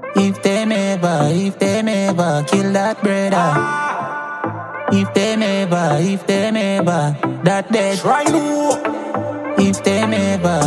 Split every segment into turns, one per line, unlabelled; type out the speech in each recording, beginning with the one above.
If them ever kill that brother. If them ever, that dead.
Try no.
If them ever,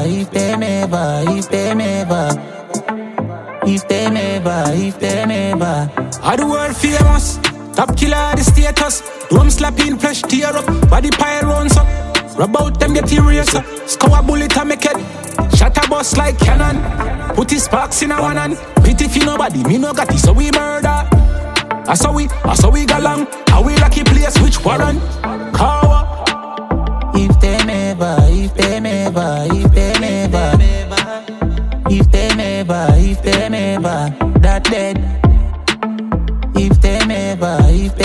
Are the world famous? Top killer the status. Drum slapping, flesh tear up. Body pile runs up. Rub out them get erased up. Score a bullet and make it. Shot a bus like cannon. Put his sparks in a one hand. Pity for nobody, me no got it, so we murder. I saw we got long. How we lucky place, which warrant? Kawa.
If them ever, that dead. If them ever,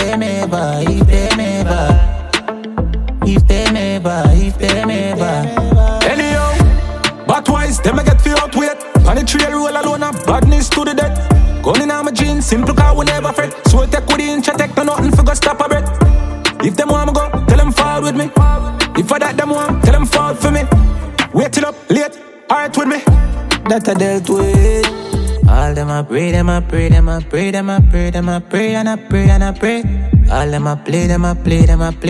Anyhow, but wise, them I get feel out weight. On the trail roll alone and badness to the death. Gun in my jeans, simple car we never fret. So take with the inch, take no nothing for go stop a breath. If them want me go, tell them fall with me. If for that them want, tell them fall for me. Wait till up, late, alright with me.
that I dealt with. All them I pray, and I pray, and I pray. All them I play, and I play.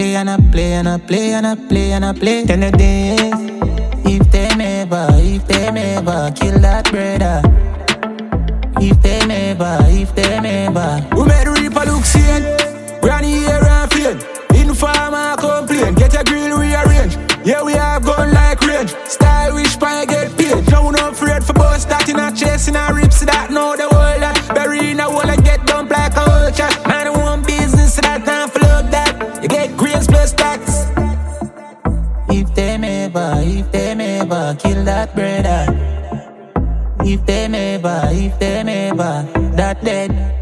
Then the days, if them ever kill that brother. If them ever.
We made the reaper look sane. Granny here and flame. Informer complain. Get your grill rearranged. Yeah, we have gun like range. Stylish pie get paid. Don't afraid for boss that in a chest in a rips that know the world that. Bury in a wall and get dumped like a whole chat. Man, I want business that time for love that. You get grades plus tax.
If them ever kill that brother. If them ever, that dead.